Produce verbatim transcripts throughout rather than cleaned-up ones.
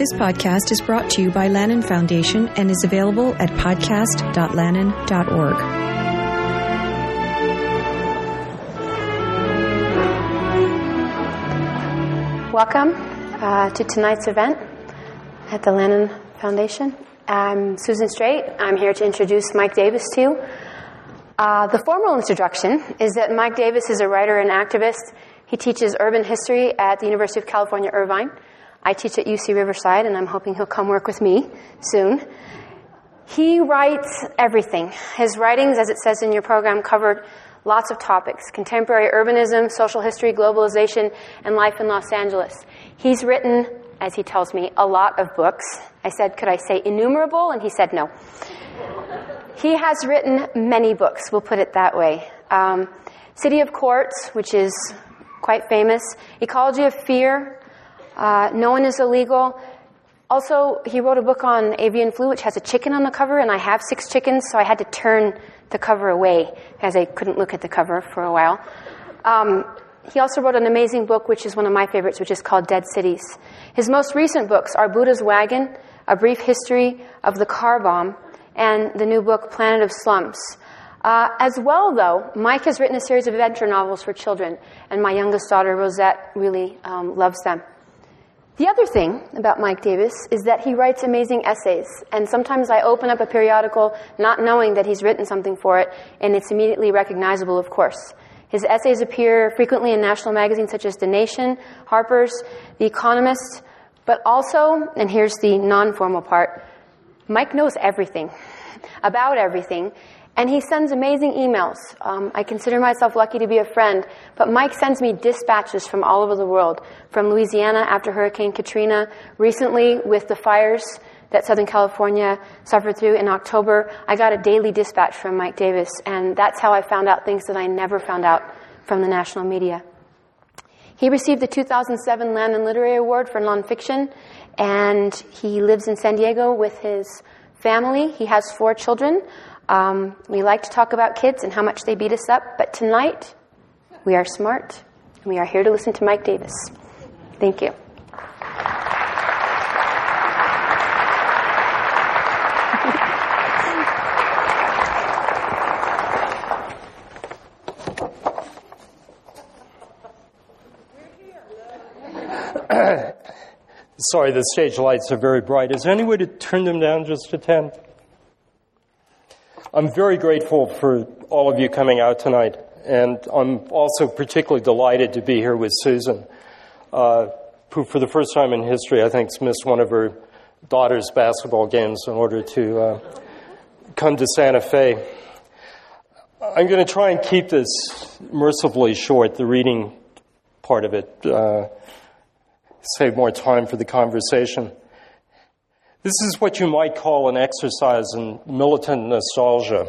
This podcast is brought to you by Lannan Foundation and is available at podcast dot lannan dot org. Welcome uh, to tonight's event at the Lannan Foundation. I'm Susan Straight. I'm here to introduce Mike Davis to you. Uh, the formal introduction is that Mike Davis is a writer and activist. He teaches urban history at the University of California, Irvine. I teach at U C Riverside, and I'm hoping he'll come work with me soon. He writes everything. His writings, as it says in your program, covered lots of topics: contemporary urbanism, social history, globalization, and life in Los Angeles. He's written, as he tells me, a lot of books. I said, could I say innumerable? And he said no. He has written many books, we'll put it that way. Um, City of Quartz, which is quite famous. Ecology of Fear. Uh, no One is Illegal. Also, he wrote a book on avian flu, which has a chicken on the cover, and I have six chickens, so I had to turn the cover away, as I couldn't look at the cover for a while. Um, he also wrote an amazing book, which is one of my favorites, which is called Dead Cities. His most recent books are Buddha's Wagon, A Brief History of the Car Bomb, and the new book, Planet of Slums. Uh, as well, though, Mike has written a series of adventure novels for children, and my youngest daughter, Rosette, really um, loves them. The other thing about Mike Davis is that he writes amazing essays, and sometimes I open up a periodical not knowing that he's written something for it, and it's immediately recognizable, of course. His essays appear frequently in national magazines such as The Nation, Harper's, The Economist, but also, and here's the non-formal part, Mike knows everything, about everything, and he sends amazing emails. Um, I consider myself lucky to be a friend, but Mike sends me dispatches from all over the world, from Louisiana after Hurricane Katrina, recently with the fires that Southern California suffered through in October. I got a daily dispatch from Mike Davis, and that's how I found out things that I never found out from the national media. He received the two thousand seven Lannan Literary Award for nonfiction, and he lives in San Diego with his family. He has four children. Um, we like to talk about kids and how much they beat us up, but tonight we are smart, and we are here to listen to Mike Davis. Thank you. Sorry, the stage lights are very bright. Is there any way to turn them down just a ten? I'm very grateful for all of you coming out tonight, and I'm also particularly delighted to be here with Susan, uh, who for the first time in history, I think, has missed one of her daughter's basketball games in order to uh, come to Santa Fe. I'm going to try and keep this mercifully short, the reading part of it, uh, save more time for the conversation. This is what you might call an exercise in militant nostalgia.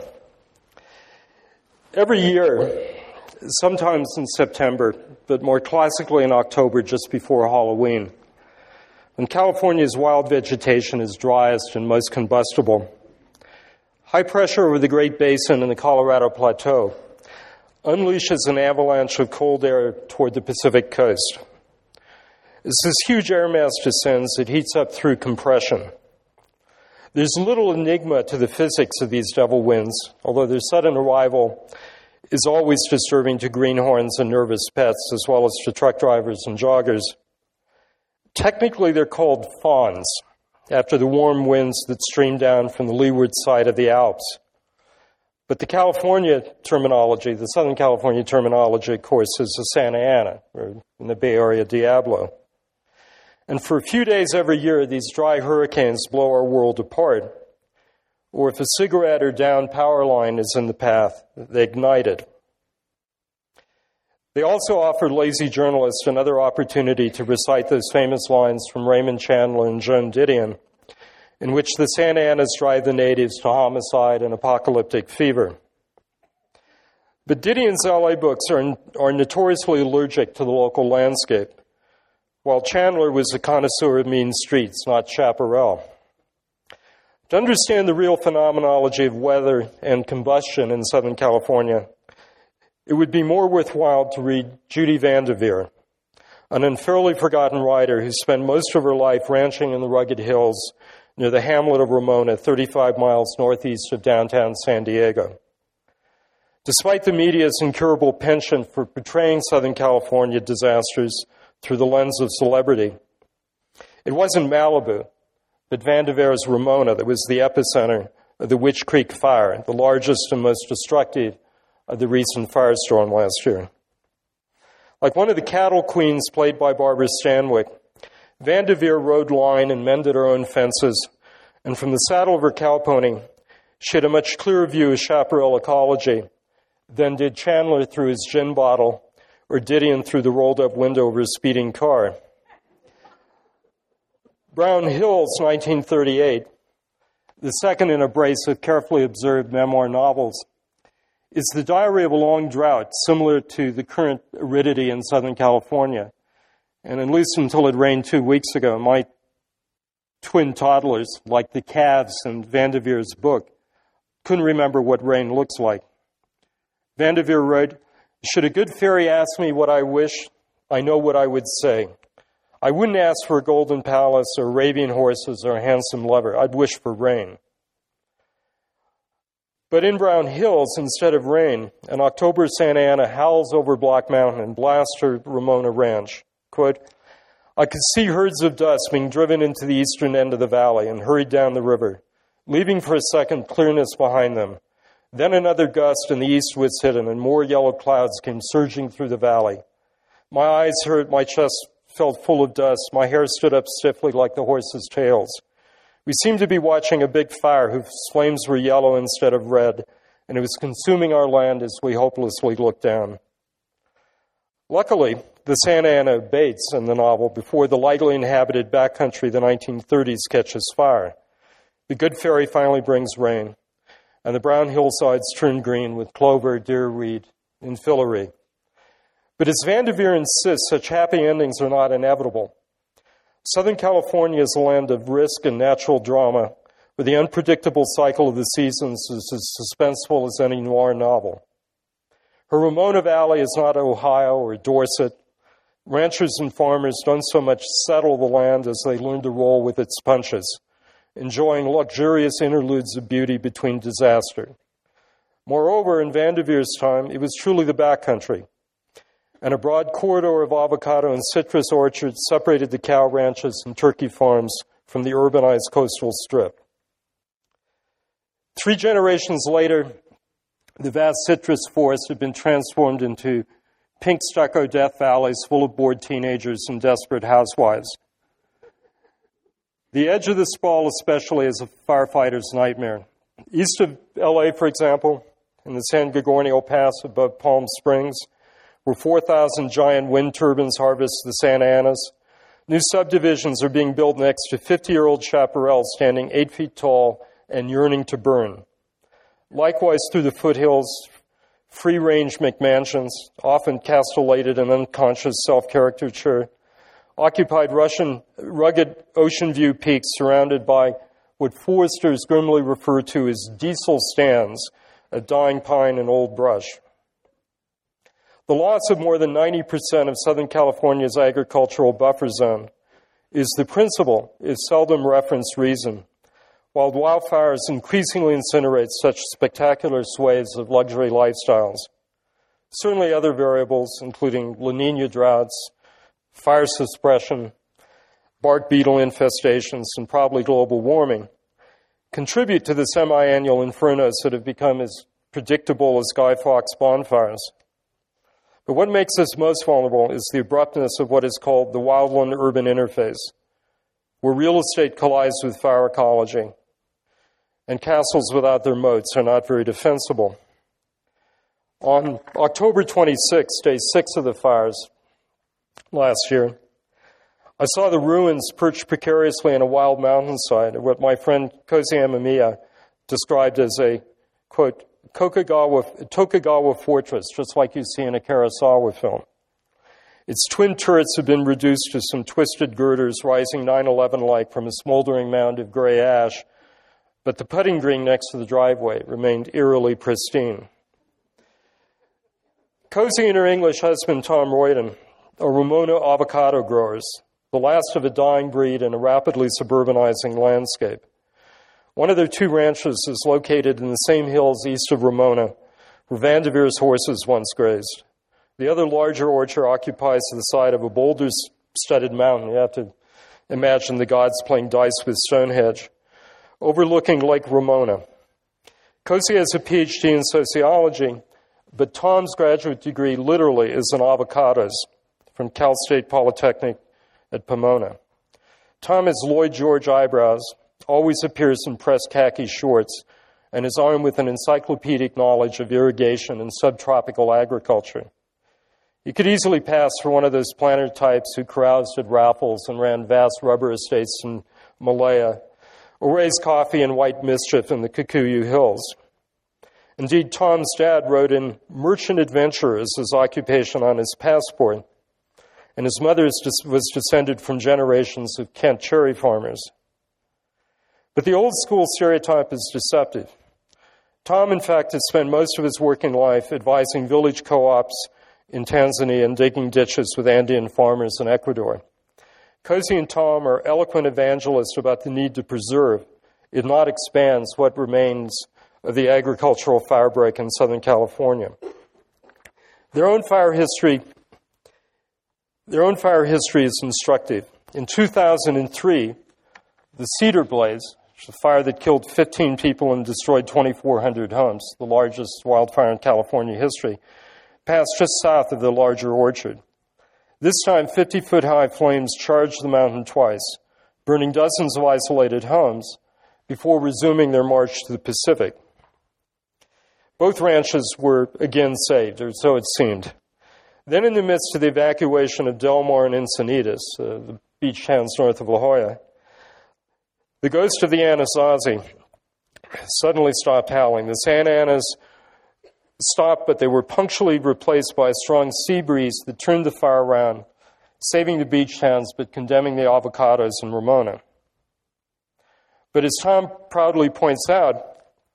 Every year, sometimes in September, but more classically in October, just before Halloween, when California's wild vegetation is driest and most combustible, high pressure over the Great Basin and the Colorado Plateau unleashes an avalanche of cold air toward the Pacific coast. As this huge air mass descends, it heats up through compression. There's little enigma to the physics of these devil winds, although their sudden arrival is always disturbing to greenhorns and nervous pets, as well as to truck drivers and joggers. Technically, they're called fawns, after the warm winds that stream down from the leeward side of the Alps. But the California terminology, the Southern California terminology, of course, is a Santa Ana, or in the Bay Area, Diablo. And for a few days every year, these dry hurricanes blow our world apart. Or if a cigarette or downed power line is in the path, they ignite it. They also offer lazy journalists another opportunity to recite those famous lines from Raymond Chandler and Joan Didion, in which the Santa Anas drive the natives to homicide and apocalyptic fever. But Didion's L A books are, are notoriously allergic to the local landscape, while Chandler was a connoisseur of mean streets, not chaparral. To understand the real phenomenology of weather and combustion in Southern California, it would be more worthwhile to read Judy Vanderveer, an unfairly forgotten writer who spent most of her life ranching in the rugged hills near the hamlet of Ramona, thirty-five miles northeast of downtown San Diego. Despite the media's incurable penchant for portraying Southern California disasters through the lens of celebrity, it wasn't Malibu, but Vandevera's Ramona that was the epicenter of the Witch Creek Fire, the largest and most destructive of the recent firestorm last year. Like one of the cattle queens played by Barbara Stanwyck, Vandevere rode line and mended her own fences, and from the saddle of her cow pony, she had a much clearer view of chaparral ecology than did Chandler through his gin bottle or Didion through the rolled-up window of her speeding car. Brown Hills, nineteen thirty-eight, the second in a brace of carefully observed memoir novels, is the diary of a long drought similar to the current aridity in Southern California. And at least until it rained two weeks ago, my twin toddlers, like the calves in Vandevere's book, couldn't remember what rain looks like. Vandevere wrote, "Should a good fairy ask me what I wish, I know what I would say. I wouldn't ask for a golden palace or Arabian horses or a handsome lover. I'd wish for rain." But in Brown Hills, instead of rain, an October Santa Ana howls over Black Mountain and blasts her Ramona Ranch. Quote, "I could see herds of dust being driven into the eastern end of the valley and hurried down the river, leaving for a second clearness behind them. Then another gust and the east was hidden, and more yellow clouds came surging through the valley. My eyes hurt, my chest felt full of dust, my hair stood up stiffly like the horses' tails. We seemed to be watching a big fire whose flames were yellow instead of red, and it was consuming our land as we hopelessly looked down." Luckily, the Santa Ana abates in the novel before the lightly inhabited backcountry of the nineteen thirties catches fire. The good fairy finally brings rain, and the brown hillsides turn green with clover, deerweed, and fillory. But as Vandevere insists, such happy endings are not inevitable. Southern California is a land of risk and natural drama, where the unpredictable cycle of the seasons is as suspenseful as any noir novel. Her Ramona Valley is not Ohio or Dorset. Ranchers and farmers don't so much settle the land as they learn to roll with its punches, enjoying luxurious interludes of beauty between disaster. Moreover, in Vandevere's time, it was truly the backcountry, and a broad corridor of avocado and citrus orchards separated the cow ranches and turkey farms from the urbanized coastal strip. Three generations later, the vast citrus forest had been transformed into pink stucco death valleys full of bored teenagers and desperate housewives. The edge of the sprawl especially is a firefighter's nightmare. East of L A, for example, in the San Gorgonio Pass above Palm Springs, where four thousand giant wind turbines harvest the Santa Anas, new subdivisions are being built next to fifty-year-old chaparrals standing eight feet tall and yearning to burn. Likewise, through the foothills, free-range McMansions, often castellated in unconscious self-caricature, occupied Russian rugged ocean view peaks surrounded by what foresters grimly refer to as diesel stands of dying pine and old brush. The loss of more than ninety percent of Southern California's agricultural buffer zone is the principal, if seldom referenced, reason, while wildfires increasingly incinerate such spectacular swathes of luxury lifestyles. Certainly other variables, including La Nina droughts, fire suppression, bark beetle infestations, and probably global warming, contribute to the semi-annual infernos that have become as predictable as Guy Fawkes bonfires. But what makes us most vulnerable is the abruptness of what is called the wildland-urban interface, where real estate collides with fire ecology, and castles without their moats are not very defensible. On October twenty-sixth, day six of the fires last year, I saw the ruins perched precariously on a wild mountainside of what my friend Kozi Amamiya described as a, quote, Tokugawa, Tokugawa fortress, just like you see in a Kurosawa film. Its twin turrets have been reduced to some twisted girders rising nine eleven-like from a smoldering mound of gray ash, but the putting green next to the driveway remained eerily pristine. Kozi and her English husband, Tom Royden, are Ramona avocado growers, the last of a dying breed in a rapidly suburbanizing landscape. One of their two ranches is located in the same hills east of Ramona, where Van de Veer's horses once grazed. The other larger orchard occupies the side of a boulder-studded mountain. You have to imagine the gods playing dice with Stonehenge, overlooking Lake Ramona. Cozy has a P H D in sociology, but Tom's graduate degree literally is in avocados from Cal State Polytechnic at Pomona. Tom has Lloyd George eyebrows, always appears in pressed khaki shorts, and is armed with an encyclopedic knowledge of irrigation and subtropical agriculture. He could easily pass for one of those planter types who caroused at raffles and ran vast rubber estates in Malaya, or raised coffee and white mischief in the Kikuyu Hills. Indeed, Tom's dad wrote in merchant adventurer as his occupation on his passport, and his mother was descended from generations of Kent cherry farmers. But the old school stereotype is deceptive. Tom, in fact, has spent most of his working life advising village co-ops in Tanzania and digging ditches with Andean farmers in Ecuador. Cozy and Tom are eloquent evangelists about the need to preserve, if not expands, what remains of the agricultural firebreak in Southern California. Their own fire history, their own fire history is instructive. In two thousand three, the Cedar Blaze, a fire that killed fifteen people and destroyed twenty-four hundred homes, the largest wildfire in California history, passed just south of the larger orchard. This time, fifty-foot-high flames charged the mountain twice, burning dozens of isolated homes before resuming their march to the Pacific. Both ranches were again saved, or so it seemed. Then in the midst of the evacuation of Del Mar and Encinitas, uh, the beach towns north of La Jolla, the ghost of the Anasazi suddenly stopped howling. The Santa Anas stopped, but they were punctually replaced by a strong sea breeze that turned the fire around, saving the beach towns but condemning the avocados in Ramona. But as Tom proudly points out,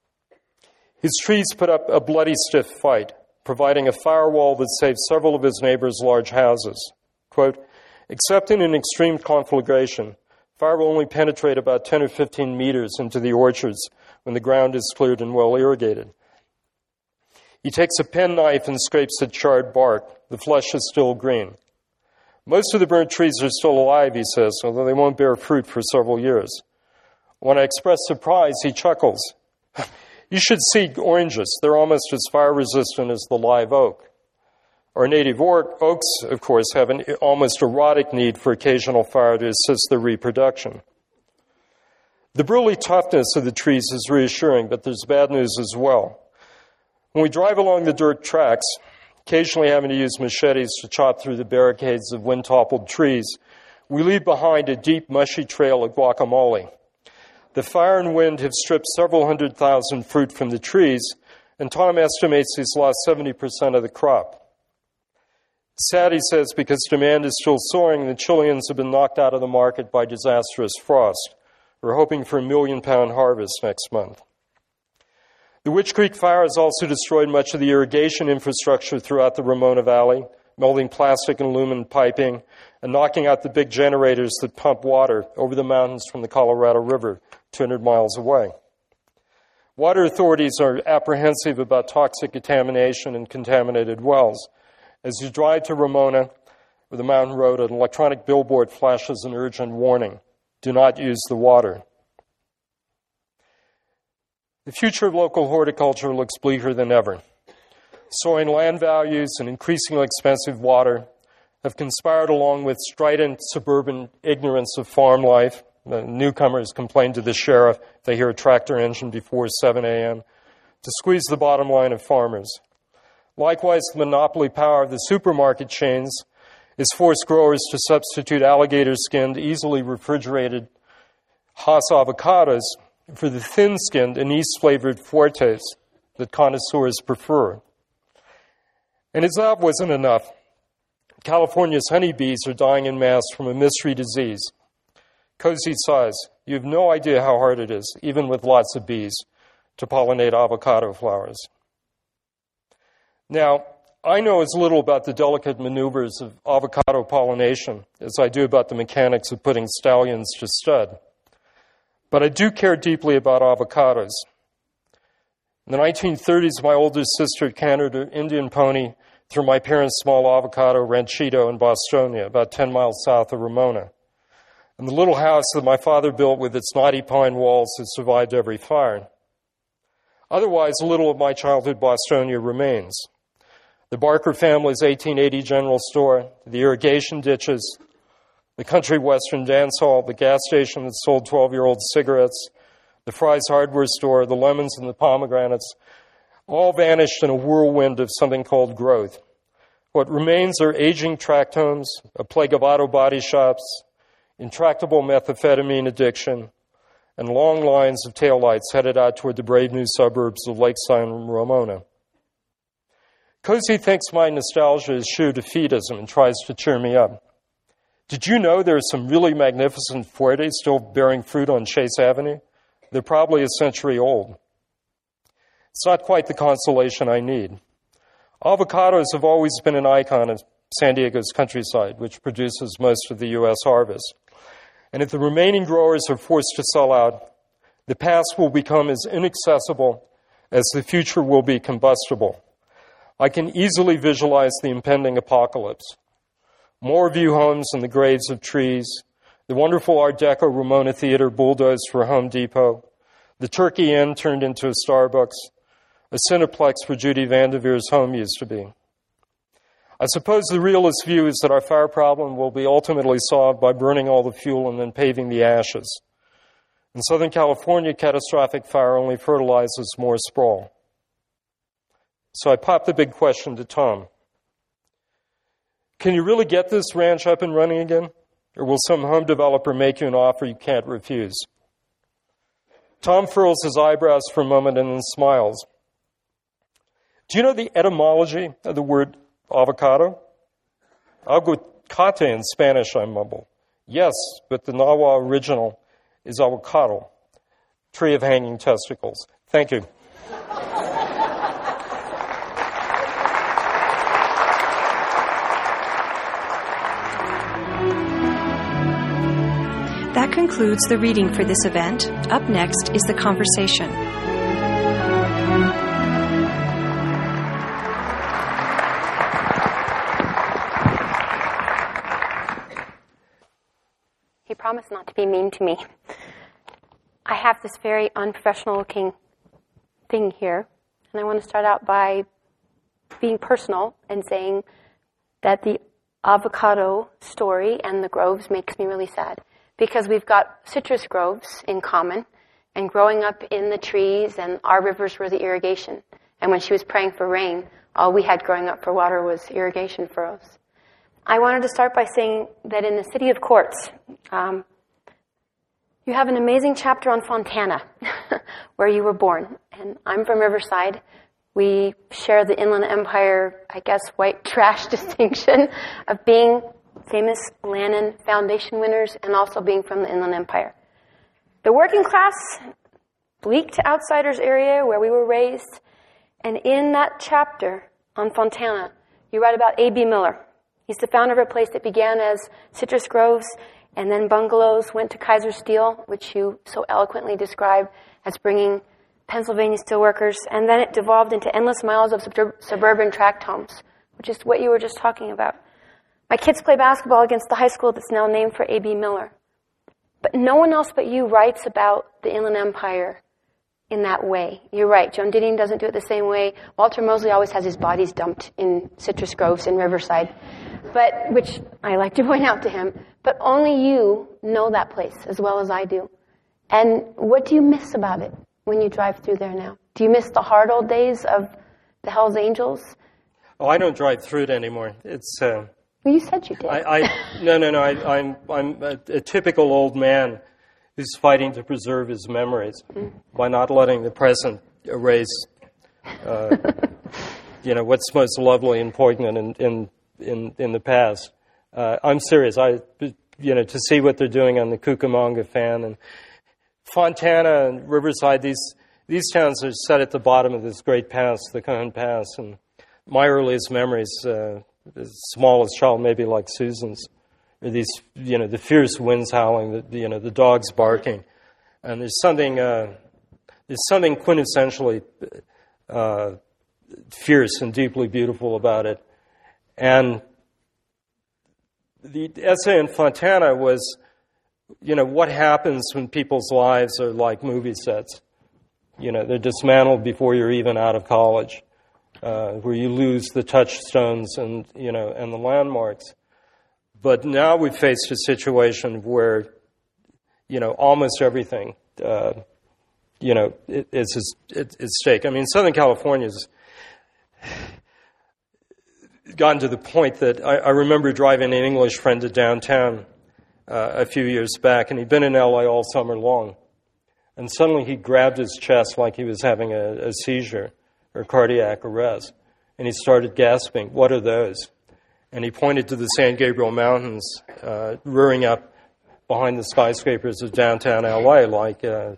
his trees put up a bloody stiff fight, providing a firewall that saved several of his neighbors' large houses. Quote, except in an extreme conflagration, fire will only penetrate about ten or fifteen meters into the orchards when the ground is cleared and well irrigated. He takes a penknife and scrapes the charred bark. The flesh is still green. Most of the burnt trees are still alive, he says, although they won't bear fruit for several years. When I express surprise, he chuckles. You should see oranges. They're almost as fire-resistant as the live oak. Our native oaks, of course, have an almost erotic need for occasional fire to assist their reproduction. The burly toughness of the trees is reassuring, but there's bad news as well. When we drive along the dirt tracks, occasionally having to use machetes to chop through the barricades of wind-toppled trees, we leave behind a deep, mushy trail of guacamole. The fire and wind have stripped several hundred thousand fruit from the trees, and Tom estimates he's lost seventy percent of the crop. Sad, he says, because demand is still soaring and the Chileans have been knocked out of the market by disastrous frost. We're hoping for a million-pound harvest next month. The Witch Creek fire has also destroyed much of the irrigation infrastructure throughout the Ramona Valley, melting plastic and aluminum piping and knocking out the big generators that pump water over the mountains from the Colorado River two hundred miles away. Water authorities are apprehensive about toxic contamination in contaminated wells. As you drive to Ramona or the mountain road, an electronic billboard flashes an urgent warning. Do not use the water. The future of local horticulture looks bleaker than ever. Soaring land values and increasingly expensive water have conspired along with strident suburban ignorance of farm life. The newcomers complain to the sheriff if they hear a tractor engine before seven a.m. to squeeze the bottom line of farmers. Likewise, the monopoly power of the supermarket chains has forced growers to substitute alligator-skinned, easily refrigerated Hass avocados for the thin-skinned, anise-flavored Fuertes that connoisseurs prefer. And as that wasn't enough, California's honeybees are dying en masse from a mystery disease. Cozy sighs. You have no idea how hard it is, even with lots of bees, to pollinate avocado flowers. Now, I know as little about the delicate maneuvers of avocado pollination as I do about the mechanics of putting stallions to stud. But I do care deeply about avocados. In the nineteen thirties, my older sister cantered an Indian pony through my parents' small avocado ranchito in Bostonia, about ten miles south of Ramona. And the little house that my father built with its knotty pine walls has survived every fire. Otherwise, little of my childhood Bostonia remains. The Barker family's eighteen eighty general store, the irrigation ditches, the country western dance hall, the gas station that sold twelve-year-old cigarettes, the Fry's hardware store, the lemons and the pomegranates, all vanished in a whirlwind of something called growth. What remains are aging tract homes, a plague of auto body shops, intractable methamphetamine addiction, and long lines of taillights headed out toward the brave new suburbs of Lakeside and Ramona. Cozy thinks my nostalgia is sheer defeatism and tries to cheer me up. Did you know there are some really magnificent fuertes still bearing fruit on Chase Avenue? They're probably a century old. It's not quite the consolation I need. Avocados have always been an icon of San Diego's countryside, which produces most of the U S harvest. And if the remaining growers are forced to sell out, the past will become as inaccessible as the future will be combustible. I can easily visualize the impending apocalypse. More view homes in the graves of trees, the wonderful Art Deco Ramona Theater bulldozed for Home Depot, the Turkey Inn turned into a Starbucks, a Cineplex where Judy Vanderveer's home used to be. I suppose the realist view is that our fire problem will be ultimately solved by burning all the fuel and then paving the ashes. In Southern California, catastrophic fire only fertilizes more sprawl. So I popped the big question to Tom. Can you really get this ranch up and running again? Or will some home developer make you an offer you can't refuse? Tom furrows his eyebrows for a moment and then smiles. Do you know the etymology of the word avocado? Aguacate in Spanish, I mumble. Yes, but the Nahua original is avocado, tree of hanging testicles. Thank you. That concludes the reading for this event. Up next is the conversation. He promised not to be mean to me. I have this very unprofessional looking thing here, and I want to start out by being personal and saying that the avocado story and the groves makes me really sad. Because we've got citrus groves in common, and growing up in the trees, and our rivers were the irrigation. And when she was praying for rain, all we had growing up for water was irrigation for us. I wanted to start by saying that in the city of Quartz, um, you have an amazing chapter on Fontana, where you were born. And I'm from Riverside. We share the Inland Empire, I guess, white trash distinction of being famous Lannan Foundation winners and also being from the Inland Empire. The working class, bleak to outsiders area where we were raised, and in that chapter on Fontana, you write about A B Miller. He's the founder of a place that began as citrus groves and then bungalows, went to Kaiser Steel, which you so eloquently describe as bringing Pennsylvania steelworkers, and then it devolved into endless miles of sub- suburban tract homes, which is what you were just talking about. My kids play basketball against the high school that's now named for A B Miller. But no one else but you writes about the Inland Empire in that way. You're right, Joan Didion doesn't do it the same way. Walter Mosley always has his bodies dumped in citrus groves in Riverside, but which I like to point out to him. But only you know that place as well as I do. And what do you miss about it when you drive through there now? Do you miss the hard old days of the Hells Angels? Oh, I don't drive through it anymore. It's... Uh... Well, you said you did. I, I no, no, no. I, I'm I'm a, a typical old man who's fighting to preserve his memories mm. by not letting the present erase, uh, you know, what's most lovely and poignant in in in, in the past. Uh, I'm serious. I, you know, to see what they're doing on the Cucamonga Fan and Fontana and Riverside. These these towns are set at the bottom of this great pass, the Cajon Pass, and my earliest memories, uh, as small as child, maybe like Susan's, are these, you know, the fierce winds howling, the, you know, the dogs barking, and there's something, uh, there's something quintessentially uh, fierce and deeply beautiful about it. And the essay in Fontana was, you know, what happens when people's lives are like movie sets. You know, they're dismantled before you're even out of college, uh, where you lose the touchstones and, you know, and the landmarks. But now we've faced a situation where, you know, almost everything, uh, you know, is at stake. I mean, Southern California's gotten to the point that I, I remember driving an English friend to downtown uh, a few years back, and he'd been in L A all summer long. And suddenly he grabbed his chest like he was having a, a seizure or cardiac arrest. And he started gasping, "What are those?" And he pointed to the San Gabriel Mountains uh, rearing up behind the skyscrapers of downtown L A, like, uh,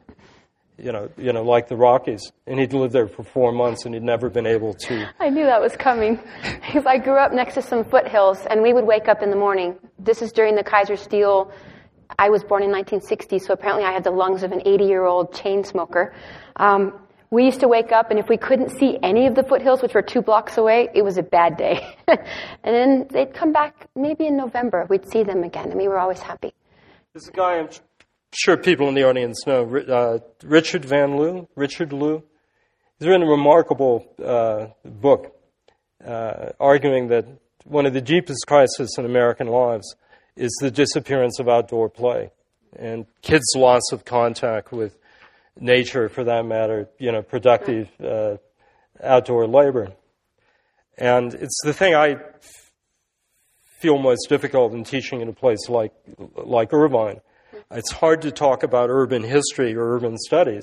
you know, you know, like the Rockies. And he'd lived there for four months, and he'd never been able to. I knew that was coming. Because I grew up next to some foothills, and we would wake up in the morning. This is during the Kaiser Steel. I was born in nineteen sixty, so apparently I had the lungs of an eighty-year-old chain smoker. Um, we used to wake up, and if we couldn't see any of the foothills, which were two blocks away, it was a bad day. And then they'd come back maybe in November. We'd see them again, and we were always happy. There's a guy I'm sure people in the audience know, uh, Richard Van Leeuw, Richard Leeuw. He's written a remarkable uh, book uh, arguing that one of the deepest crises in American lives is the disappearance of outdoor play and kids' loss of contact with nature, for that matter, you know, productive uh, outdoor labor. And it's the thing I f- feel most difficult in teaching in a place like like Irvine. It's hard to talk about urban history or urban studies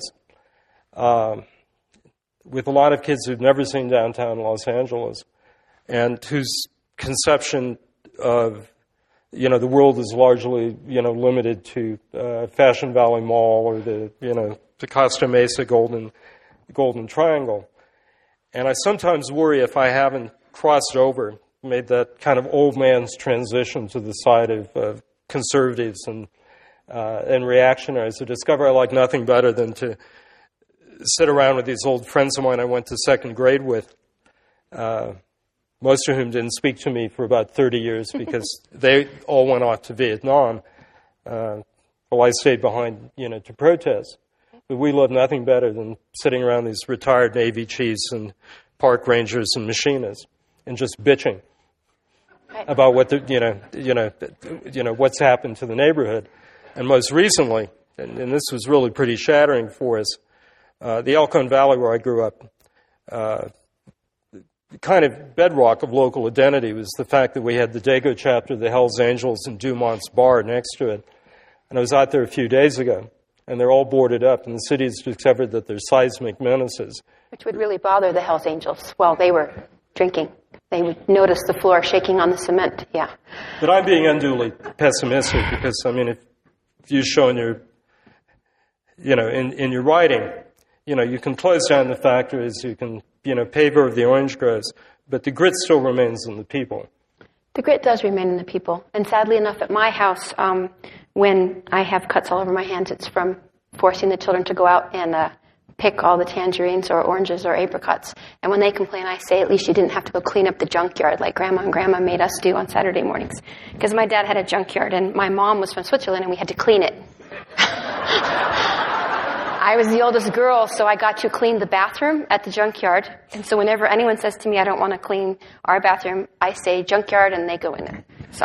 um, with a lot of kids who've never seen downtown Los Angeles and whose conception of, you know, the world is largely, you know, limited to uh, Fashion Valley Mall or the, you know, the Costa Mesa Golden Golden Triangle. And I sometimes worry if I haven't crossed over, made that kind of old man's transition to the side of uh, conservatives and uh, and reactionaries, to discover I like nothing better than to sit around with these old friends of mine I went to second grade with, uh, most of whom didn't speak to me for about thirty years because they all went off to Vietnam. Uh, well, I stayed behind, you know, to protest. But we love nothing better than sitting around these retired Navy chiefs and park rangers and machinists and just bitching about what the, you know, you know, you know, what's happened to the neighborhood. And most recently, and, and this was really pretty shattering for us, uh, the Elkhorn Valley where I grew up, uh, the kind of bedrock of local identity was the fact that we had the Dago chapter of the Hells Angels and Dumont's Bar next to it. And I was out there a few days ago, and they're all boarded up, and the city has discovered that they're seismic menaces. Which would really bother the Hells Angels while they were drinking. They would notice the floor shaking on the cement, yeah. But I'm being unduly pessimistic because, I mean, if you show in your, you know, in, in your writing, you know, you can close down the factories, you can, you know, pave over the orange groves, but the grit still remains in the people. The grit does remain in the people. And sadly enough, at my house, um, when I have cuts all over my hands, it's from forcing the children to go out and uh, pick all the tangerines or oranges or apricots. And when they complain, I say, at least you didn't have to go clean up the junkyard like Grandma and Grandma made us do on Saturday mornings. Because my dad had a junkyard, and my mom was from Switzerland, and we had to clean it. I was the oldest girl, so I got to clean the bathroom at the junkyard. And so whenever anyone says to me, I don't want to clean our bathroom, I say junkyard, and they go in there. So,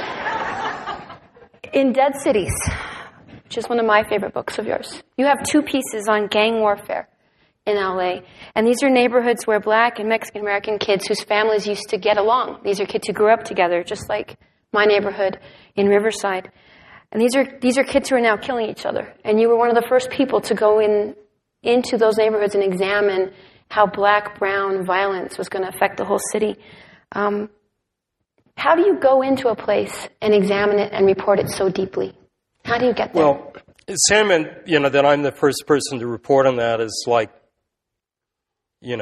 in Dead Cities, which is one of my favorite books of yours, you have two pieces on gang warfare in L A. And these are neighborhoods where black and Mexican American kids whose families used to get along. These are kids who grew up together, just like my neighborhood in Riverside. And these are these are kids who are now killing each other. And you were one of the first people to go in into those neighborhoods and examine how black-brown violence was going to affect the whole city. Um, how do you go into a place and examine it and report it so deeply? How do you get there? Well, saying, you know, that I'm the first person to report on that is like, you know,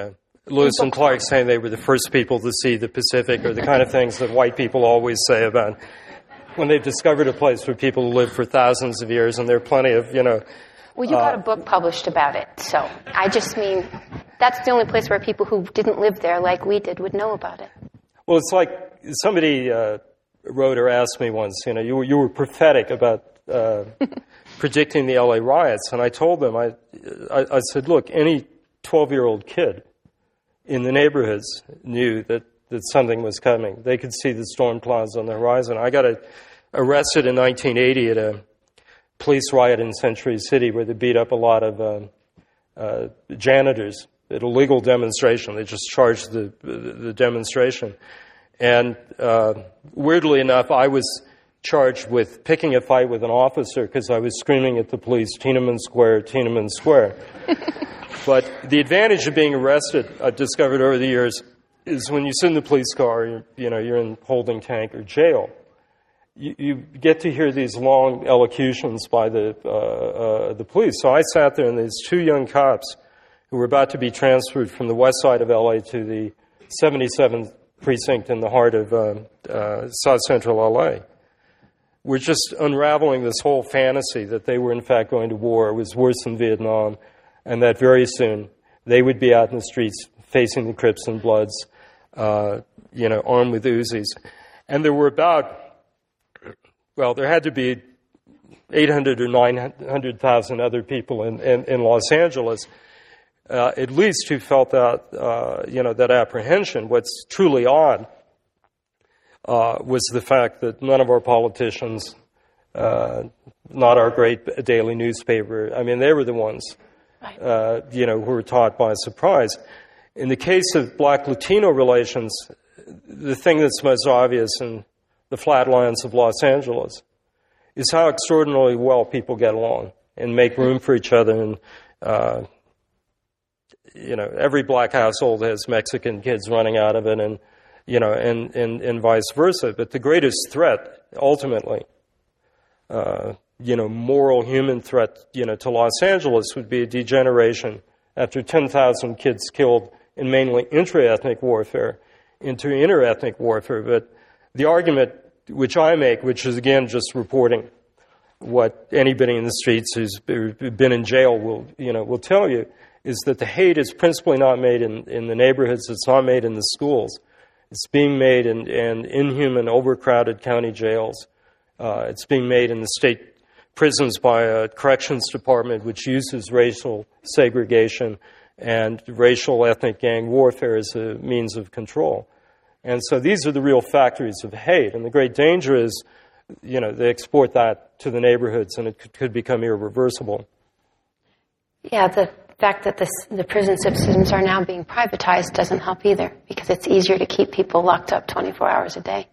Lewis and Clark saying they were the first people to see the Pacific, or the kind of things that white people always say about when they've discovered a place where people live for thousands of years, and there are plenty of, you know... Well, you got uh, a book published about it, so I just mean that's the only place where people who didn't live there like we did would know about it. Well, it's like somebody uh, wrote or asked me once, you know, you were, you were prophetic about uh, predicting the L A riots, and I told them, I, I, I said, look, any twelve-year-old kid in the neighborhoods knew that, that something was coming. They could see the storm clouds on the horizon. I got a, arrested in nineteen eighty at a police riot in Century City where they beat up a lot of uh, uh, janitors at a legal demonstration. They just charged the, the, the demonstration. And uh, weirdly enough, I was charged with picking a fight with an officer because I was screaming at the police, Tiananmen Square, Tiananmen Square. But the advantage of being arrested, I've discovered over the years, is when you sit in the police car, you're, you know, you're in holding tank or jail. You, you get to hear these long elocutions by the uh, uh, the police. So I sat there, and these two young cops who were about to be transferred from the west side of L A to the seventy-seventh precinct in the heart of uh, uh, South Central L A were just unraveling this whole fantasy that they were in fact going to war. It was worse than Vietnam, and that very soon they would be out in the streets facing the Crips and Bloods, uh, you know, armed with Uzis. And there were about Well, there had to be eight hundred or nine hundred thousand other people in, in, in Los Angeles, uh, at least who felt that, uh, you know, that apprehension. What's truly odd uh, was the fact that none of our politicians, uh, not our great daily newspaper, I mean, they were the ones, uh, you know, who were caught by surprise. In the case of Black-Latino relations, the thing that's most obvious in the flatlands of Los Angeles is how extraordinarily well people get along and make room for each other. And, uh, you know, every black household has Mexican kids running out of it, and, you know, and, and, and vice versa. But the greatest threat, ultimately, uh, you know, moral human threat, you know, to Los Angeles would be a degeneration after ten thousand kids killed in mainly intra-ethnic warfare into inter-ethnic warfare. But the argument which I make, which is, again, just reporting what anybody in the streets who's been in jail will, you know, will tell you, is that the hate is principally not made in, in the neighborhoods. It's not made in the schools. It's being made in, in inhuman, overcrowded county jails. Uh, it's being made in the state prisons by a corrections department which uses racial segregation and racial ethnic gang warfare as a means of control. And so these are the real factories of hate. And the great danger is, you know, they export that to the neighborhoods, and it could, could become irreversible. Yeah, the fact that this, the prison systems are now being privatized doesn't help either, because it's easier to keep people locked up twenty-four hours a day.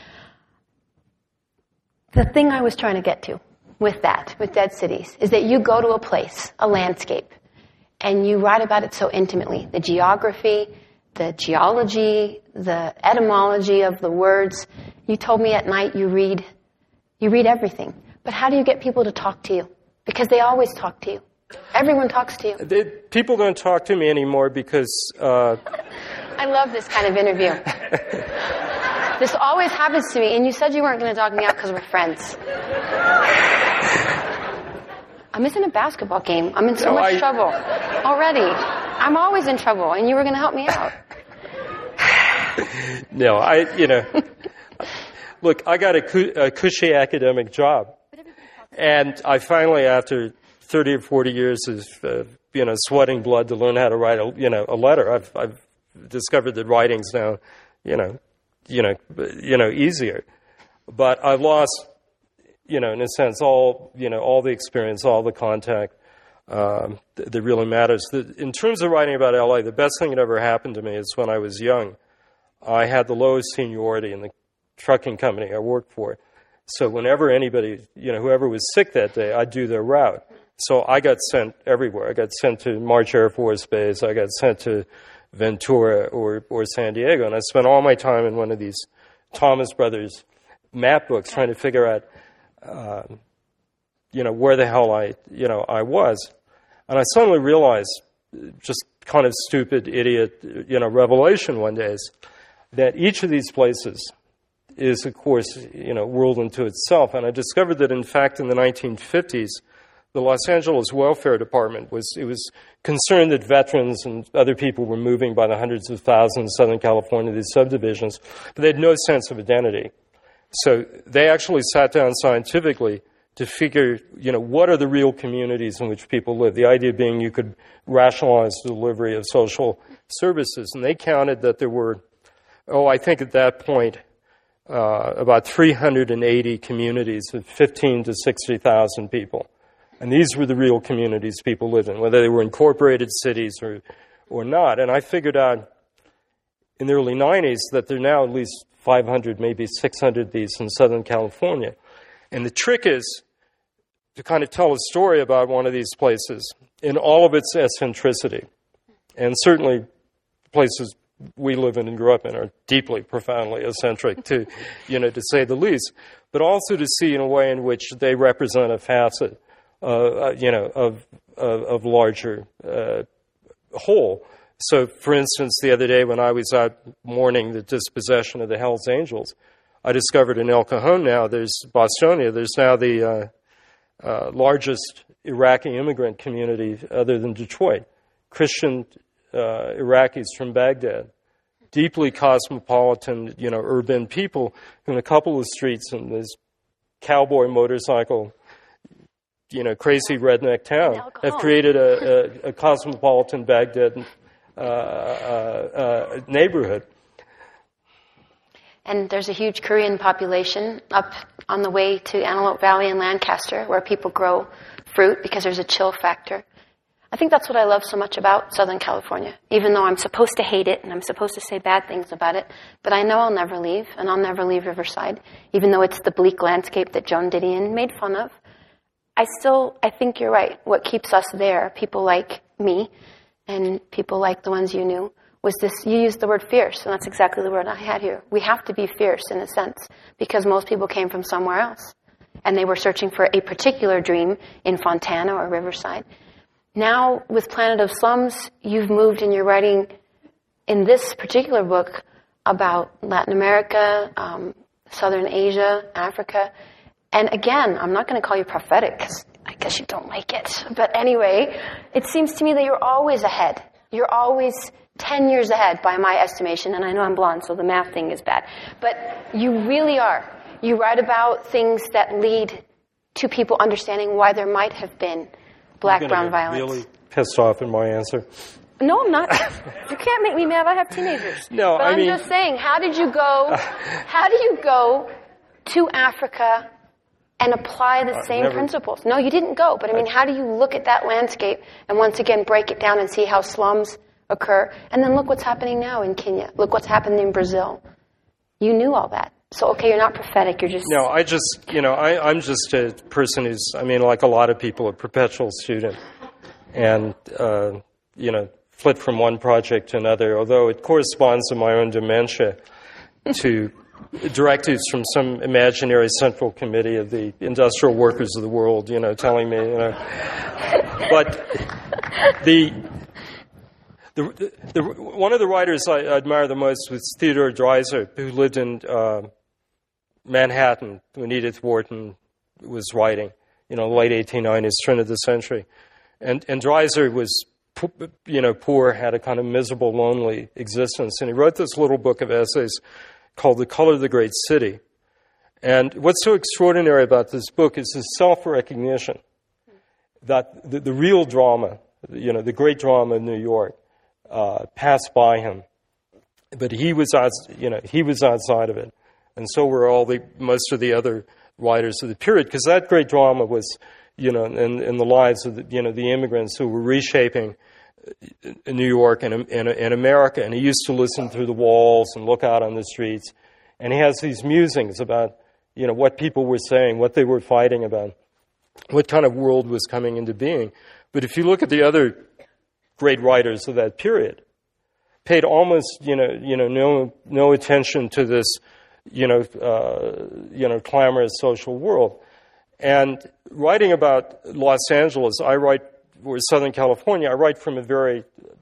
The thing I was trying to get to with that, with Dead Cities, is that you go to a place, a landscape, and you write about it so intimately. The geography, the geology, the etymology of the words. You told me at night you read, you read everything. But how do you get people to talk to you? Because they always talk to you. Everyone talks to you. They, people don't talk to me anymore because... Uh... I love this kind of interview. This always happens to me, and you said you weren't going to dog me out because we're friends. I'm missing a basketball game. I'm in so no, much I... trouble already. I'm always in trouble, and you were going to help me out. No, I, you know, look, I got a, cu- a cushy academic job, and I finally, after thirty or forty years of, uh, you know, sweating blood to learn how to write a, you know, a letter, I've, I've discovered that writing's now, you know, you know, you know, easier. But I lost, you know, in a sense, all, you know, all the experience, all the contact um, that, that really matters. The, in terms of writing about L A, the best thing that ever happened to me is when I was young. I had the lowest seniority in the trucking company I worked for. So whenever anybody, you know, whoever was sick that day, I'd do their route. So I got sent everywhere. I got sent to March Air Force Base. I got sent to Ventura or, or San Diego. And I spent all my time in one of these Thomas Brothers map books trying to figure out, uh, you know, where the hell I, you know, I was. And I suddenly realized, just kind of stupid, idiot, you know, revelation one day is that each of these places is, of course, you know, world unto itself. And I discovered that, in fact, in the nineteen fifties, the Los Angeles Welfare Department was it was concerned that veterans and other people were moving by the hundreds of thousands in Southern California, these subdivisions, but they had no sense of identity. So they actually sat down scientifically to figure, you know, what are the real communities in which people live? The idea being you could rationalize the delivery of social services. And they counted that there were, oh, I think at that point, uh, about three hundred eighty communities of fifteen to sixty thousand people. And these were the real communities people lived in, whether they were incorporated cities or, or not. And I figured out in the early nineties that there are now at least five hundred, maybe six hundred of these in Southern California. And the trick is to kind of tell a story about one of these places in all of its eccentricity. And certainly places we live in and grew up in are deeply, profoundly eccentric, to, you know, to say the least. But also to see in a way in which they represent a facet, uh, you know, of, of, of larger uh, whole. So, for instance, the other day when I was out mourning the dispossession of the Hells Angels, I discovered in El Cajon now, there's Bostonia, there's now the uh, uh, largest Iraqi immigrant community other than Detroit. Christian uh, Iraqis from Baghdad. Deeply cosmopolitan, you know, urban people in a couple of streets in this cowboy motorcycle, you know, crazy redneck town have created a, a, a cosmopolitan Baghdad uh, uh, uh, neighborhood. And there's a huge Korean population up on the way to Antelope Valley in Lancaster where people grow fruit because there's a chill factor. I think that's what I love so much about Southern California, even though I'm supposed to hate it and I'm supposed to say bad things about it. But I know I'll never leave, and I'll never leave Riverside, even though it's the bleak landscape that Joan Didion made fun of. I still, I think you're right. What keeps us there, people like me and people like the ones you knew, was this, you used the word fierce, and that's exactly the word I had here. We have to be fierce in a sense, because most people came from somewhere else, and they were searching for a particular dream in Fontana or Riverside. Now, with Planet of Slums, you've moved and you're writing in this particular book about Latin America, um, Southern Asia, Africa. And again, I'm not going to call you prophetic because I guess you don't like it. But anyway, it seems to me that you're always ahead. You're always ten years ahead by my estimation. And I know I'm blonde, so the math thing is bad. But you really are. You write about things that lead to people understanding why there might have been black, brown violence. Really pissed off in my answer. No, I'm not. You can't make me mad. I have teenagers. No, but I I'm mean, just saying, how did you go? How do you go to Africa and apply the same never, principles? No, you didn't go. But I mean, how do you look at that landscape and once again break it down and see how slums occur? And then look what's happening now in Kenya. Look what's happening in Brazil. You knew all that. So, okay, you're not prophetic, you're just... No, I just, you know, I, I'm just a person who's, I mean, like a lot of people, a perpetual student. And, uh, you know, flit from one project to another, although it corresponds to my own dementia to directives from some imaginary central committee of the industrial workers of the world, you know, telling me, you know. But the... The, the, one of the writers I admire the most was Theodore Dreiser, who lived in uh, Manhattan when Edith Wharton was writing, you know, late eighteen nineties, turn of the century. And, and Dreiser was, you know, poor, had a kind of miserable, lonely existence. And he wrote this little book of essays called The Color of the Great City. And what's so extraordinary about this book is his self-recognition that the, the real drama, you know, the great drama in New York, Uh, passed by him, but he was, out, you know, he was outside of it, and so were all the most of the other writers of the period, because that great drama was, you know, in, in the lives of the, you know, the immigrants who were reshaping New York and, and, and America. And he used to listen through the walls and look out on the streets, and he has these musings about, you know, what people were saying, what they were fighting about, what kind of world was coming into being. But if you look at the other great writers of that period, paid almost, you know, you know, no no attention to this, you know, uh, you know, clamorous social world. And writing about Los Angeles, I write, or Southern California, I write from a very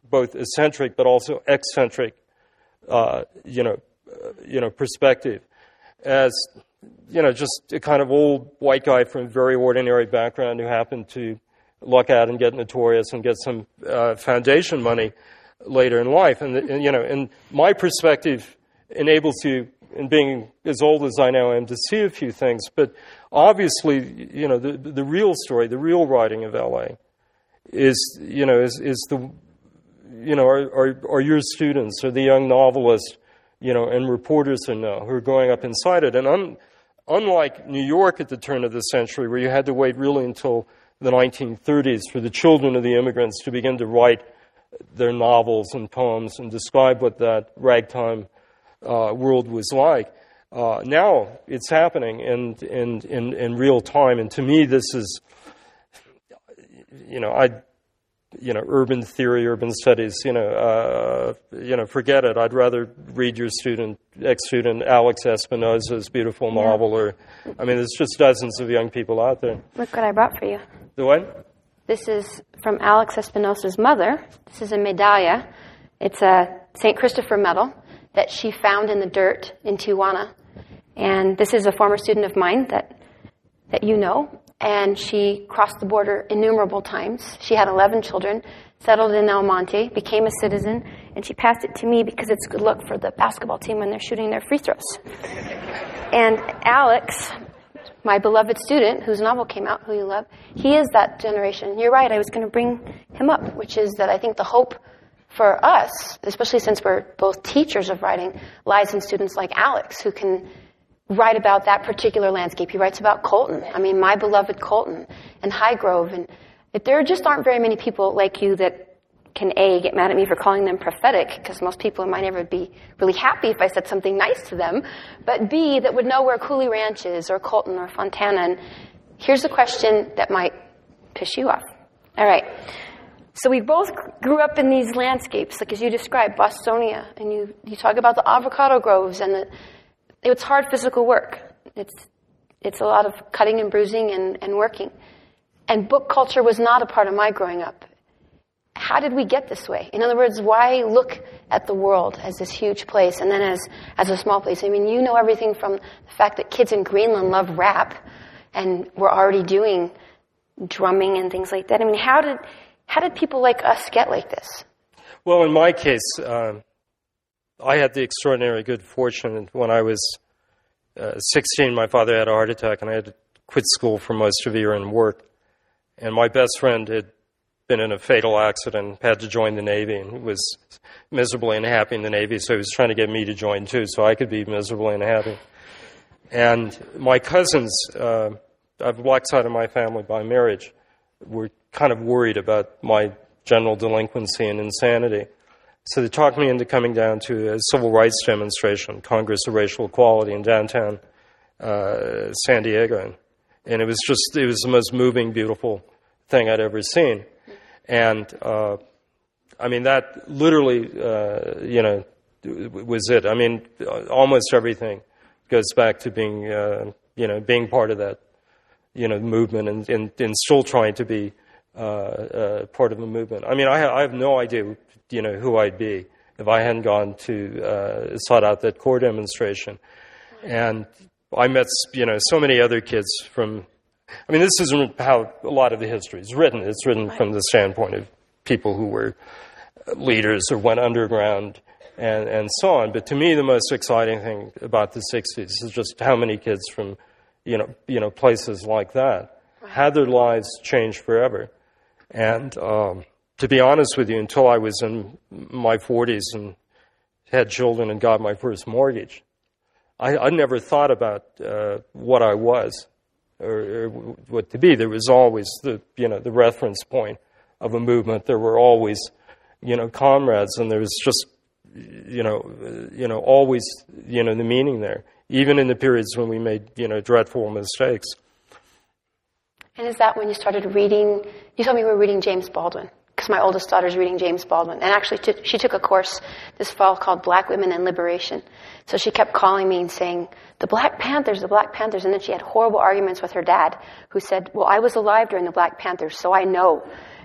both eccentric but also eccentric, uh, you know, uh, you know, perspective, as you know, just a kind of old white guy from a very ordinary background who happened to luck out and get notorious and get some uh, foundation money later in life. And, and, you know, and my perspective enables you, in being as old as I now am, to see a few things. But obviously, you know, the the real story, the real writing of L A is, you know, is, is the, you know, are, are, are your students, or the young novelists, you know, and reporters who know, who are growing up inside it. And un, unlike New York at the turn of the century, where you had to wait really until the nineteen thirties for the children of the immigrants to begin to write their novels and poems and describe what that ragtime uh, world was like. Uh, now it's happening in, in, in, in real time, and to me this is, you know, I, you know, urban theory, urban studies, you know, uh, you know, forget it. I'd rather read your student, ex-student Alex Espinosa's beautiful novel, or, I mean, there's just dozens of young people out there. Look what I brought for you. The what? This is from Alex Espinosa's mother. This is a medalla. It's a Saint Christopher medal that she found in the dirt in Tijuana. And this is a former student of mine that that you know. And she crossed the border innumerable times. She had eleven children, settled in El Monte, became a citizen, and she passed it to me because it's a good look for the basketball team when they're shooting their free throws. And Alex, my beloved student, whose novel came out, Who You Love, he is that generation. You're right, I was going to bring him up, which is that I think the hope for us, especially since we're both teachers of writing, lies in students like Alex, who can write about that particular landscape. He writes about Colton. I mean, my beloved Colton and Highgrove. And if there just aren't very many people like you that can, A, get mad at me for calling them prophetic, because most people might never be really happy if I said something nice to them, but B, that would know where Cooley Ranch is, or Colton, or Fontana. And here's a question that might piss you off. All right. So we both grew up in these landscapes, like as you described, Bostonia, and you, you talk about the avocado groves, and the, it's hard physical work. It's it's a lot of cutting and bruising and, and working. And book culture was not a part of my growing up. How did we get this way? In other words, why look at the world as this huge place and then as, as a small place? I mean, you know everything from the fact that kids in Greenland love rap, and we're already doing drumming and things like that. I mean, how did how did people like us get like this? Well, in my case, um, I had the extraordinary good fortune when I was uh, sixteen, my father had a heart attack, and I had to quit school for most of the year and work. And my best friend had been in a fatal accident, had to join the Navy, and was miserably unhappy in the Navy, so he was trying to get me to join too, so I could be miserably unhappy. And my cousins, uh, I have a black side of my family by marriage, were kind of worried about my general delinquency and insanity. So they talked me into coming down to a civil rights demonstration, Congress of Racial Equality in downtown uh, San Diego. And it was just, it was the most moving, beautiful thing I'd ever seen. And, uh, I mean, that literally, uh, you know, was it. I mean, almost everything goes back to being, uh, you know, being part of that, you know, movement and, and, and still trying to be uh, uh, part of the movement. I mean, I, ha- I have no idea, you know, who I'd be if I hadn't gone to, uh, sought out that core demonstration. And I met, you know, so many other kids from, I mean, this isn't how a lot of the history is written. It's written from the standpoint of people who were leaders or went underground and, and so on. But to me, the most exciting thing about the sixties is just how many kids from, you know, you know, places like that had their lives changed forever. And um, to be honest with you, until I was in my forties and had children and got my first mortgage, I, I never thought about uh, what I was or, or what to be. There was always the, you know, the reference point of a movement. There were always, you know, comrades, and there was just, you know, you know, always, you know, the meaning there, even in the periods when we made, you know, dreadful mistakes. And is that when you started reading? You told me you were reading James Baldwin, because my oldest daughter's reading James Baldwin. And actually, t- she took a course this fall called Black Women and Liberation. So she kept calling me and saying, the Black Panthers, the Black Panthers. And then she had horrible arguments with her dad, who said, well, I was alive during the Black Panthers, so I know.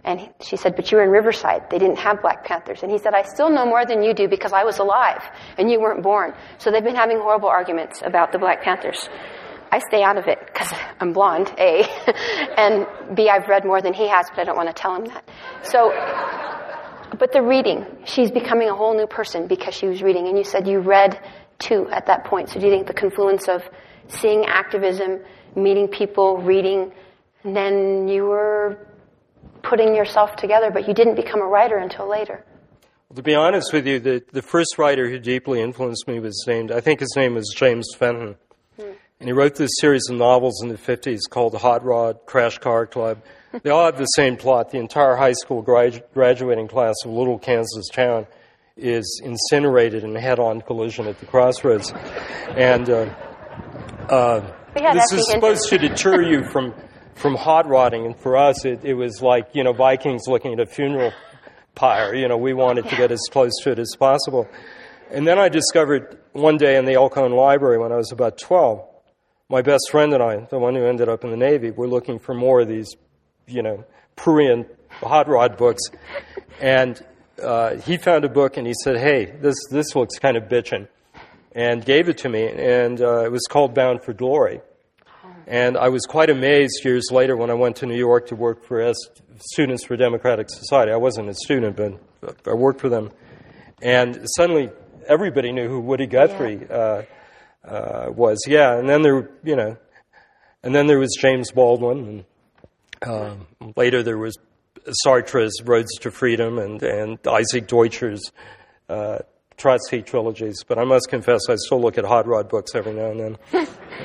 And he, she said, but you were in Riverside. They didn't have Black Panthers. And he said, I still know more than you do because I was alive and you weren't born. So they've been having horrible arguments about the Black Panthers. I stay out of it because I'm blonde, A, and B, I've read more than he has, but I don't want to tell him that. So, but the reading, she's becoming a whole new person because she was reading. And you said you read too at that point. So do you think the confluence of seeing activism, meeting people, reading, and then you were putting yourself together, but you didn't become a writer until later? Well, to be honest with you, the, the first writer who deeply influenced me was named, I think his name was James Fenton. Hmm. And he wrote this series of novels in the fifties called Hot Rod, Crash Car Club. They all have the same plot. The entire high school gradu- graduating class of little Kansas town is incinerated in a head-on collision at the crossroads. And uh, uh, this is supposed to deter you from... from hot rodding, and for us, it, it was like, you know, Vikings looking at a funeral pyre. You know, we wanted to get as close to it as possible. And then I discovered one day in the Elkhorn Library when I was about twelve, my best friend and I, the one who ended up in the Navy, were looking for more of these, you know, prurient hot rod books. And uh, he found a book, and he said, hey, this, this looks kind of bitchin', and gave it to me. And uh, it was called Bound for Glory. And I was quite amazed years later when I went to New York to work for S- Students for Democratic Society. I wasn't a student, but I worked for them. And suddenly everybody knew who Woody Guthrie uh, uh, was. Yeah, and then there, you know, and then there was James Baldwin. And um, later there was Sartre's Roads to Freedom and, and Isaac Deutscher's uh, Trotsky trilogies. But I must confess, I still look at hot rod books every now and then. Yeah.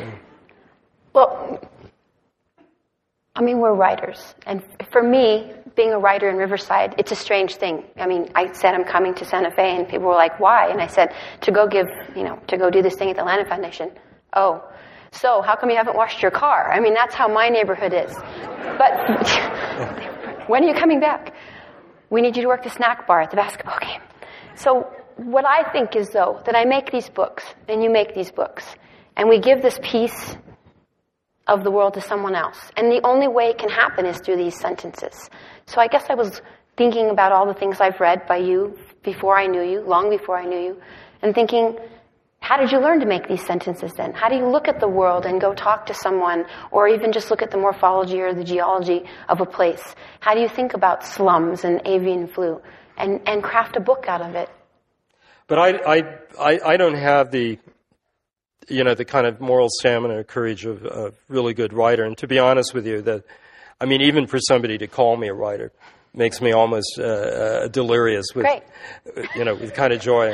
Well, I mean, we're writers. And for me, being a writer in Riverside, it's a strange thing. I mean, I said I'm coming to Santa Fe, and people were like, why? And I said, to go give, you know, to go do this thing at the Lannan Foundation. Oh, so how come you haven't washed your car? I mean, that's how my neighborhood is. But when are you coming back? We need you to work the snack bar at the basketball game. So what I think is, though, that I make these books, and you make these books, and we give this piece of the world to someone else. And the only way it can happen is through these sentences. So I guess I was thinking about all the things I've read by you before I knew you, long before I knew you, and thinking, how did you learn to make these sentences then? How do you look at the world and go talk to someone, or even just look at the morphology or the geology of a place? How do you think about slums and avian flu and, and craft a book out of it? But I, I, I, I don't have the... you know, the kind of moral stamina or courage of a really good writer. And to be honest with you, that, I mean, even for somebody to call me a writer makes me almost uh, uh, delirious with, Great. you know, with kind of joy.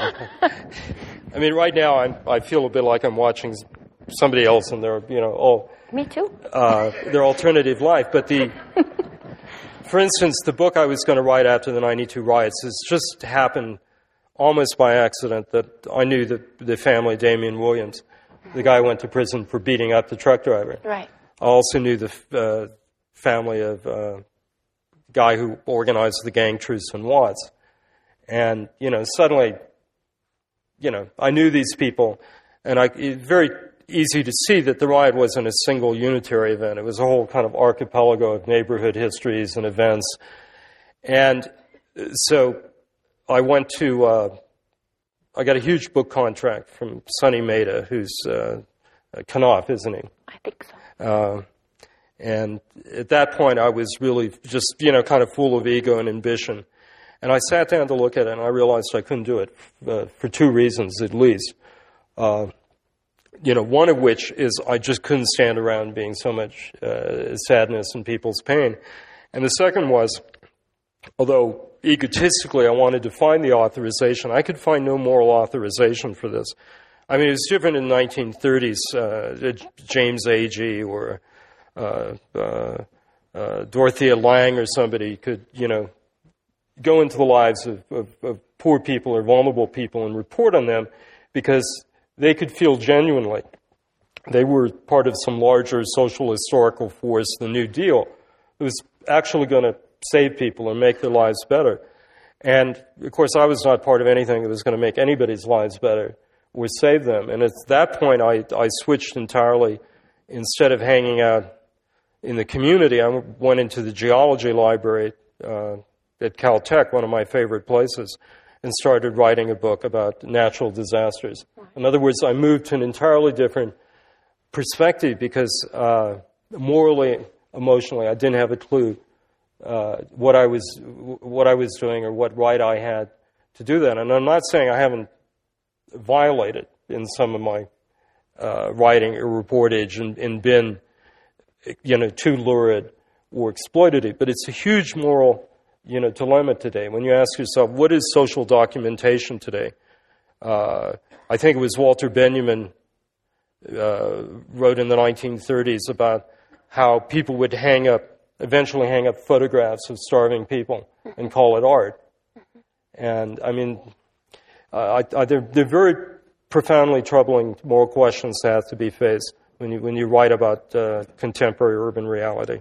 I mean, right now I'm, I feel a bit like I'm watching somebody else and they're, you know, all... Me too. Uh, their alternative life. But the, for instance, the book I was going to write after the ninety-two riots has just happened almost by accident that I knew the, the family, Damian Williams. The guy went to prison for beating up the truck driver. Right. I also knew the uh, family of a uh, guy who organized the gang truce in Watts. And, you know, suddenly, you know, I knew these people, and I, it's very easy to see that the riot wasn't a single unitary event. It was a whole kind of archipelago of neighborhood histories and events. And so I went to... Uh, I got a huge book contract from Sonny Maida, who's uh, Knopf, isn't he? I think so. Uh, and at that point, I was really just, you know, kind of full of ego and ambition. And I sat down to look at it, and I realized I couldn't do it uh, for two reasons, at least. Uh, you know, one of which is I just couldn't stand around being so much uh, sadness and people's pain. And the second was, although egotistically I wanted to find the authorization, I could find no moral authorization for this. I mean, it was different in the nineteen thirties. Uh, James Agee or uh, uh, uh, Dorothea Lange or somebody could, you know, go into the lives of, of, of poor people or vulnerable people and report on them because they could feel genuinely they were part of some larger social historical force, the New Deal. It was actually going to save people and make their lives better. And, of course, I was not part of anything that was going to make anybody's lives better or save them. And at that point, I, I switched entirely. Instead of hanging out in the community, I went into the geology library uh, at Caltech, one of my favorite places, and started writing a book about natural disasters. In other words, I moved to an entirely different perspective because uh, morally, emotionally, I didn't have a clue uh, what I was what I was doing or what right I had to do that. And I'm not saying I haven't violated in some of my uh, writing or reportage and, and been, you know, too lurid or exploitative, but it's a huge moral, you know, dilemma today. When you ask yourself, what is social documentation today? Uh, I think it was Walter Benjamin uh, wrote in the nineteen thirties about how people would hang up, eventually hang up photographs of starving people and call it art. And I mean, uh, I, I, they're, they're very profoundly troubling moral questions that have to be faced when you when you write about uh, contemporary urban reality.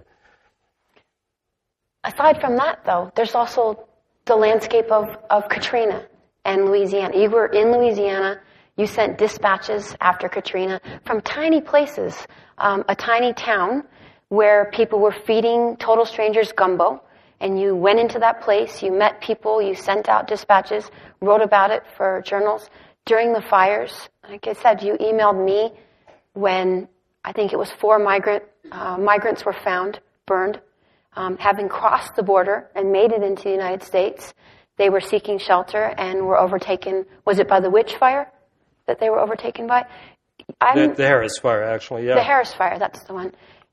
Aside from that, though, there's also the landscape of, of Katrina and Louisiana. You were in Louisiana. You sent dispatches after Katrina from tiny places, um, a tiny town where people were feeding total strangers gumbo, and you went into that place, you met people, you sent out dispatches, wrote about it for journals. During the fires, like I said, you emailed me when I think it was four migrant uh, migrants were found, burned, Um, having crossed the border and made it into the United States. They were seeking shelter and were overtaken. Was it by the Witch Fire that they were overtaken by? I'm, The, the Harris Fire, actually, yeah. The Harris Fire, that's the one.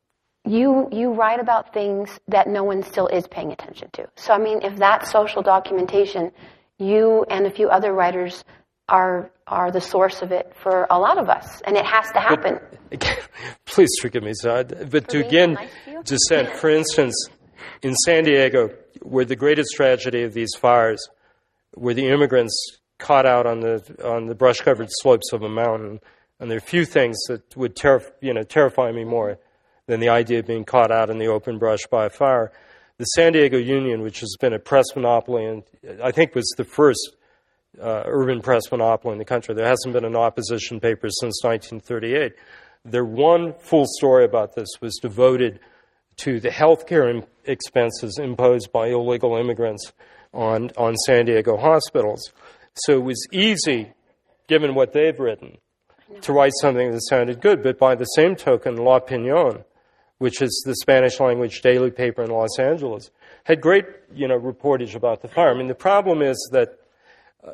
You you write about things that no one still is paying attention to. So, I mean, if that's social documentation, you and a few other writers are are the source of it for a lot of us, and it has to happen. But, please forgive me, Zod, but For to me, again nice to you. dissent, for instance, in San Diego, where the greatest tragedy of these fires, where the immigrants caught out on the on the brush-covered slopes of a mountain, and there are few things that would terri- you know terrify me more than the idea of being caught out in the open brush by a fire. The San Diego Union, which has been a press monopoly, and I think was the first Uh, urban press monopoly in the country. There hasn't been an opposition paper since nineteen thirty-eight. Their one full story about this was devoted to the health care expenses imposed by illegal immigrants on, on San Diego hospitals. So it was easy, given what they've written, to write something that sounded good. But by the same token, La Opinión, which is the Spanish-language daily paper in Los Angeles, had great, you know, reportage about the fire. I mean, the problem is that Uh,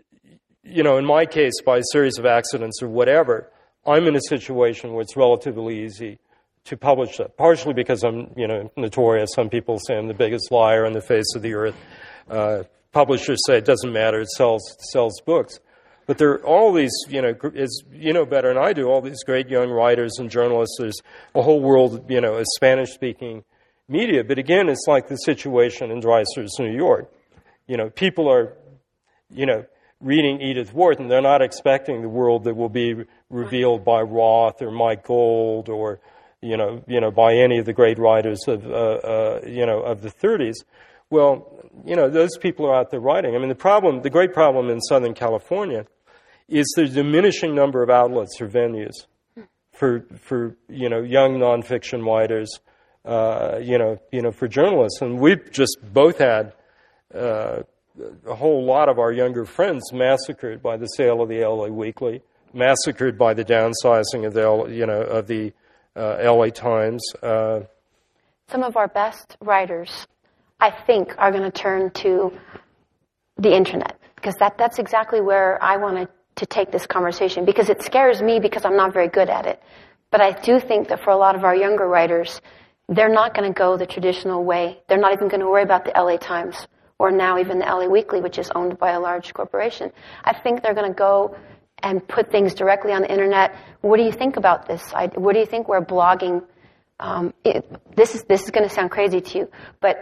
you know, in my case, by a series of accidents or whatever, I'm in a situation where it's relatively easy to publish that, partially because I'm, you know, notorious. Some people say I'm the biggest liar on the face of the earth. Uh, publishers say it doesn't matter, it sells, it sells books. But there are all these, you know, as you know better than I do, all these great young writers and journalists. There's a whole world, you know, of Spanish-speaking media. But again, it's like the situation in Dreiser's New York. You know, people are, you know, reading Edith Wharton, they're not expecting the world that will be revealed by Roth or Mike Gold or, you know, you know, by any of the great writers of, uh, uh, you know, of the thirties. Well, you know, those people are out there writing. I mean, the problem, the great problem in Southern California is the diminishing number of outlets or venues for, for you know, young nonfiction writers, uh, you know, you know, for journalists. And we've just both had uh, a whole lot of our younger friends massacred by the sale of the L A Weekly, massacred by the downsizing of the, you know, of the uh, L A Times. Uh, Some of our best writers, I think, are going to turn to the internet, because that, that's exactly where I wanted to take this conversation, because it scares me because I'm not very good at it. But I do think that for a lot of our younger writers, they're not going to go the traditional way. They're not even going to worry about the L A Times, or now even the L A Weekly, which is owned by a large corporation. I think they're going to go and put things directly on the internet. What do you think about this? I, what do you think where blogging, um, it, this is this is going to sound crazy to you, but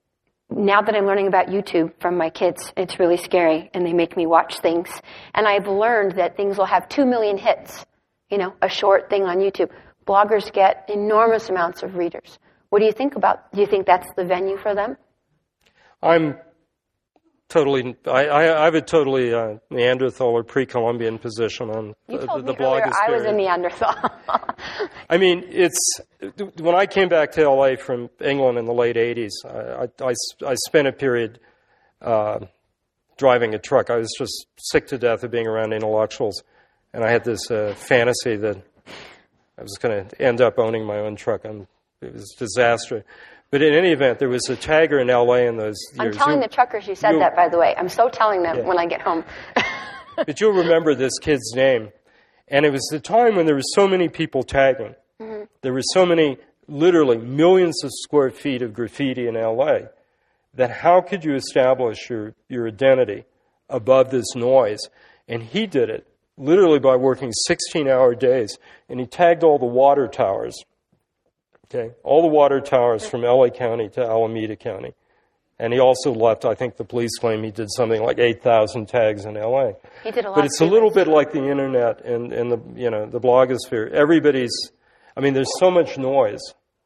now that I'm learning about YouTube from my kids, it's really scary, and they make me watch things. And I've learned that things will have two million hits, you know, a short thing on YouTube. Bloggers get enormous amounts of readers. What do you think about, do you think that's the venue for them? I'm totally, I, I, I have a totally uh, Neanderthal or pre-Columbian position on you the, told the me blogosphere. earlier I was a Neanderthal. I mean, it's, when I came back to L A from England in the late eighties, I, I, I spent a period uh, driving a truck. I was just sick to death of being around intellectuals, and I had this uh, fantasy that I was going to end up owning my own truck. I'm, it was a disaster. But in any event, there was a tagger in L A in those years. I'm telling you, the truckers you said you, that, by the way. I'm so telling them yeah. when I get home. But you'll remember this kid's name. And it was the time when there were so many people tagging. Mm-hmm. There were so many, literally millions of square feet of graffiti in L A, that how could you establish your, your identity above this noise? And he did it literally by working sixteen-hour days. And he tagged all the water towers. Okay, all the water towers from L A County to Alameda County. And he also left, I think the police claim he did something like eight thousand tags in L A. He did a lot. But it's a little bit like the internet and, and the, you know, the blogosphere. Everybody's, I mean, there's so much noise.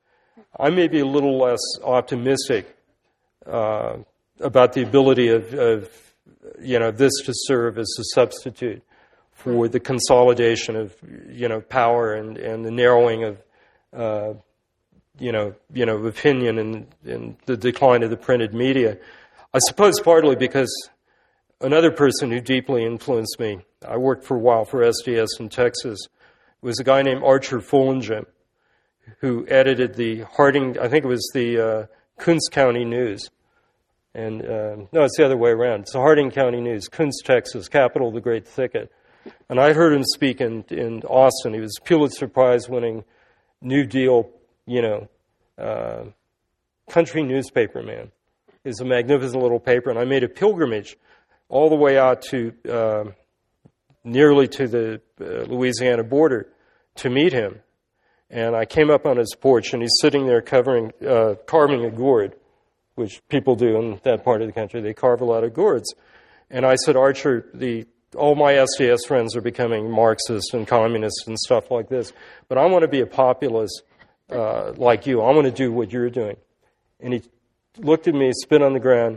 I may be a little less optimistic uh, about the ability of, of, you know, this to serve as a substitute for the consolidation of, you know, power and, and the narrowing of, uh, you know, you know, opinion and, and the decline of the printed media. I suppose partly because another person who deeply influenced me, I worked for a while for S D S in Texas, was a guy named Archer Fullingen, who edited the Harding, I think it was the uh, Kunst County News. And, uh, no, it's the other way around. It's the Harding County News, Kunst, Texas, capital of the Great Thicket. And I heard him speak in, in Austin. He was Pulitzer Prize winning New Deal, you know, uh, country newspaper man. It's a magnificent little paper, and I made a pilgrimage all the way out to uh, nearly to the uh, Louisiana border to meet him. And I came up on his porch, and he's sitting there covering, uh, carving a gourd, which people do in that part of the country. They carve a lot of gourds. And I said, Archer, the all my S D S friends are becoming Marxist and communist and stuff like this, but I want to be a populist uh, like you. I want to do what you're doing. And he looked at me, spit on the ground,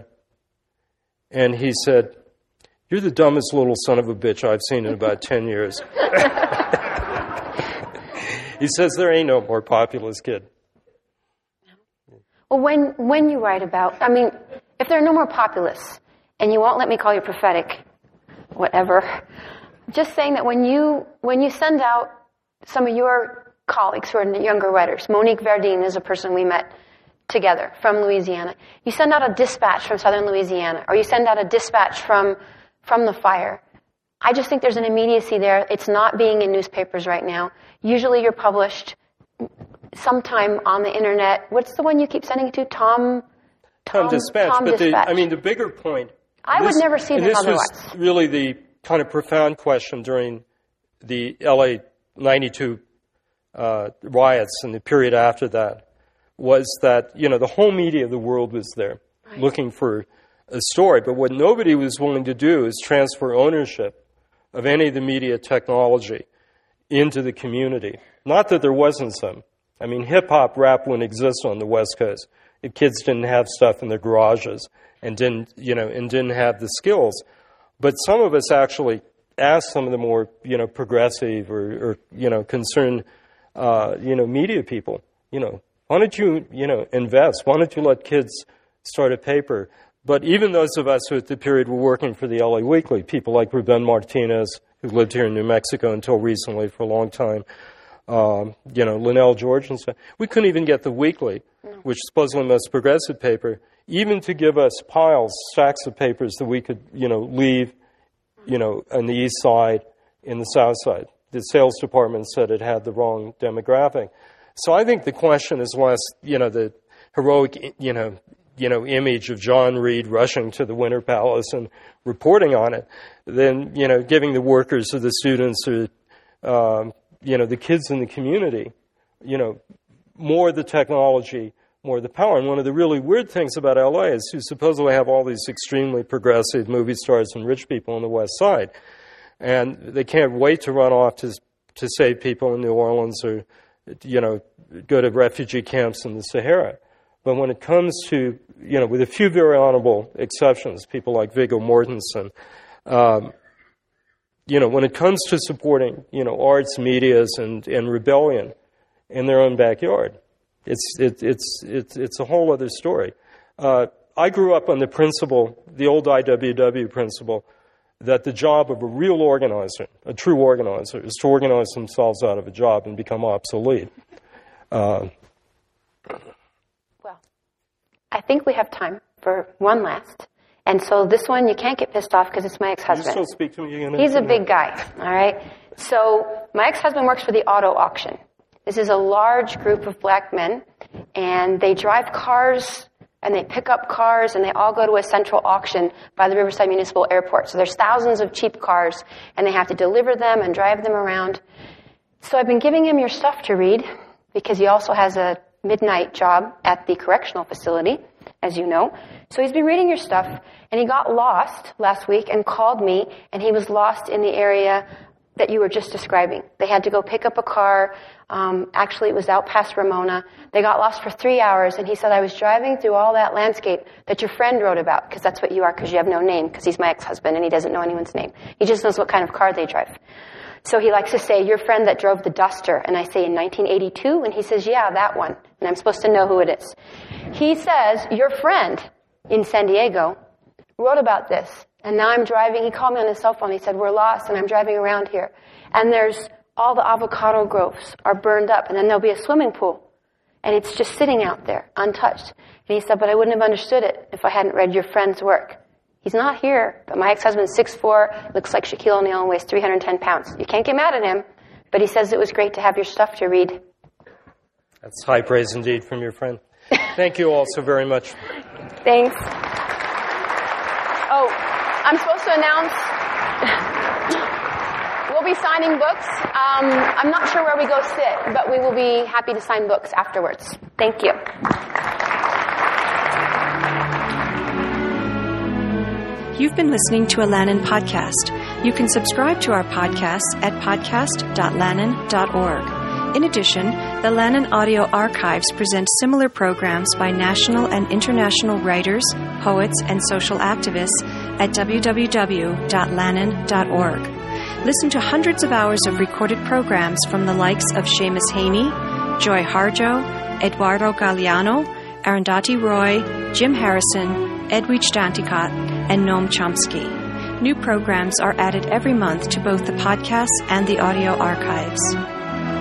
and he said, you're the dumbest little son of a bitch I've seen in about ten years. He says, there ain't no more populist kid. Well, when, when you write about, I mean, if there are no more populists, and you won't let me call you prophetic, whatever, just saying that when you, when you send out some of your colleagues who are younger writers, Monique Verdine is a person we met together from Louisiana. You send out a dispatch from southern Louisiana, or you send out a dispatch from, from the fire. I just think there's an immediacy there. It's not being in newspapers right now. Usually you're published sometime on the internet. What's the one you keep sending it to? Tom? Tom, Tom Dispatch. Tom but Dispatch. The, I mean, the bigger point. I this, would never see this otherwise. This was really the kind of profound question during the L A ninety-two uh, riots and the period after that, was that, you know, the whole media of the world was there right. looking for a story. But what nobody was willing to do is transfer ownership of any of the media technology into the community. Not that there wasn't some. I mean, hip-hop rap wouldn't exist on the West Coast if kids didn't have stuff in their garages and didn't, you know, and didn't have the skills. But some of us actually asked some of the more, you know, progressive or, or you know, concerned, uh, you know, media people, you know, why don't you, you know, invest? Why don't you let kids start a paper? But even those of us who at the period were working for the L A Weekly, people like Ruben Martinez, who lived here in New Mexico until recently for a long time, um, you know, Linnell George and stuff, we couldn't even get the Weekly, no. which is supposedly the most progressive paper, even to give us piles, stacks of papers that we could, you know, leave, you know, on the east side, in the south side. The sales department said it had the wrong demographic. So I think the question is less, you know, the heroic, you know, you know, image of John Reed rushing to the Winter Palace and reporting on it, than, you know, giving the workers or the students or, um, you know, the kids in the community, you know, more of the technology, more of the power. And one of the really weird things about L A is you supposedly have all these extremely progressive movie stars and rich people on the West Side, and they can't wait to run off to to save people in New Orleans or, you know, go to refugee camps in the Sahara. But when it comes to, you know, with a few very honorable exceptions, people like Viggo Mortensen, um, you know, when it comes to supporting, you know, arts, medias, and, and rebellion in their own backyard, it's it, it's it's it's a whole other story. Uh, I grew up on the principle, the old I W W principle, that the job of a real organizer, a true organizer, is to organize themselves out of a job and become obsolete. Uh, well, I think we have time for one last. And so this one, you can't get pissed off because it's my ex-husband. You still speak to me again? He's a big guy, all right? So my ex-husband works for the auto auction. This is a large group of black men, and they drive cars, and they pick up cars, and they all go to a central auction by the Riverside Municipal Airport. So there's thousands of cheap cars, and they have to deliver them and drive them around. So I've been giving him your stuff to read, because he also has a midnight job at the correctional facility, as you know. So he's been reading your stuff, and he got lost last week and called me, and he was lost in the area that you were just describing. They had to go pick up a car. Um, actually, it was out past Ramona. They got lost for three hours, and he said, I was driving through all that landscape that your friend wrote about, because that's what you are, because you have no name, because he's my ex-husband, and he doesn't know anyone's name. He just knows what kind of car they drive. So he likes to say, your friend that drove the Duster, and I say, in nineteen eighty-two? And he says, yeah, that one. And I'm supposed to know who it is. He says, your friend in San Diego wrote about this, and now I'm driving. He called me on his cell phone. He said, we're lost, and I'm driving around here. And there's all the avocado groves are burned up, and then there'll be a swimming pool. And it's just sitting out there, untouched. And he said, but I wouldn't have understood it if I hadn't read your friend's work. He's not here, but my ex-husband's six foot four, looks like Shaquille O'Neal, and weighs three hundred ten pounds. You can't get mad at him, but he says it was great to have your stuff to read. That's high praise indeed from your friend. Thank you all so very much. Thanks. Oh, I'm supposed to announce we'll be signing books. Um, I'm not sure where we go sit, but we will be happy to sign books afterwards. Thank you. You've been listening to a Lannan podcast. You can subscribe to our podcast at podcast dot lannan dot org. In addition, the Lannan Audio Archives present similar programs by national and international writers, poets, and social activists at w w w dot lannan dot org. Listen to hundreds of hours of recorded programs from the likes of Seamus Haney, Joy Harjo, Eduardo Galeano, Arundhati Roy, Jim Harrison, Edwidge Danticat, and Noam Chomsky. New programs are added every month to both the podcasts and the audio archives.